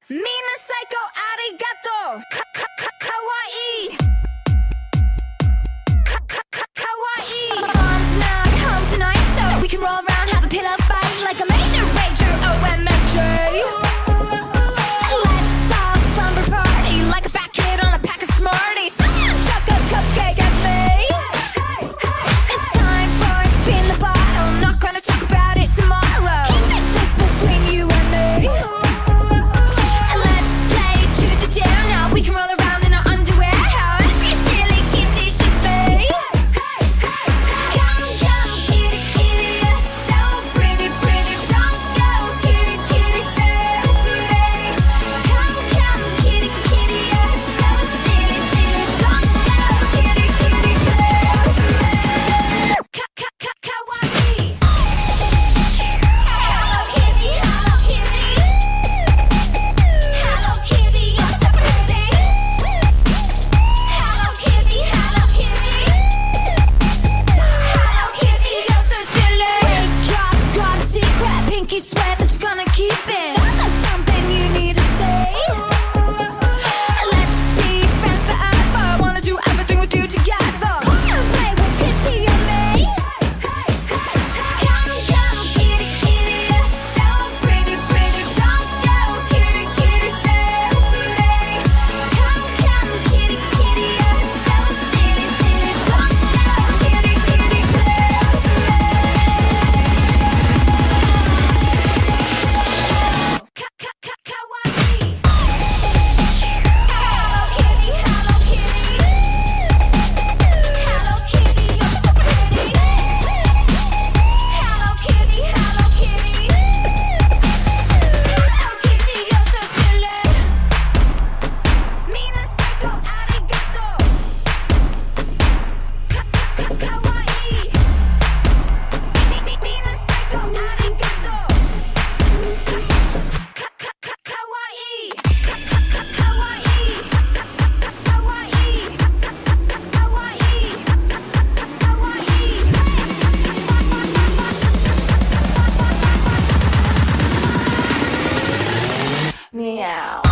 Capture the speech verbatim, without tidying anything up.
Mina psycho arigato ka ka ka kawaii ka ka ka kawaii. My mom's not home tonight, so we can roll around, have a pillow fight like a major rager. O M F J. Let's all slumber party like a fat kid on a pack of Smarties. Someone chuck a cupcake at me. It's time for a spin the bottle. Not gonna talk about it tomorrow. Keep it just between you and me. We can roll around in our underwear, how every silly kitty should be. Come, come, kitty, kitty, you're so pretty, pretty. Don't go, kitty, kitty, stay with me. Come, come, kitty, kitty, you're so silly, silly. Don't go, kitty, kitty, play with me. Ka, ka, ka, kawaii. Hello, kitty, hello, kitty. Hello, kitty, you're so pretty. Hello Kitty, Hello Kitty. Hello Kitty, you're so silly. Wake up, got a secret. Pinky swear that you're gonna keep it. That's something you need to say. Let's be friends forever. Wanna do everything with you together. Come and play with Kitty and me. Come, come, Kitty, Kitty, you're so pretty, pretty. Don't go, Kitty, Kitty, stay with me. Come, come, Kitty, Kitty, you're so silly, silly. Don't go, Kitty, Kitty, play with me. Ka, ka, ka, kawaii. Hello Kitty, Hello Kitty. Hello Kitty, you're so pretty. Hello Kitty, Hello Kitty. Hello Kitty, you're so silly. Mina psycho arigato. Ka ka ka kawaii. Mi- mi- Mina psycho arigato. Ka ka ka kawaii. Ka ka ka kawaii. Kawaii. Kawaii. Kawaii. Meow.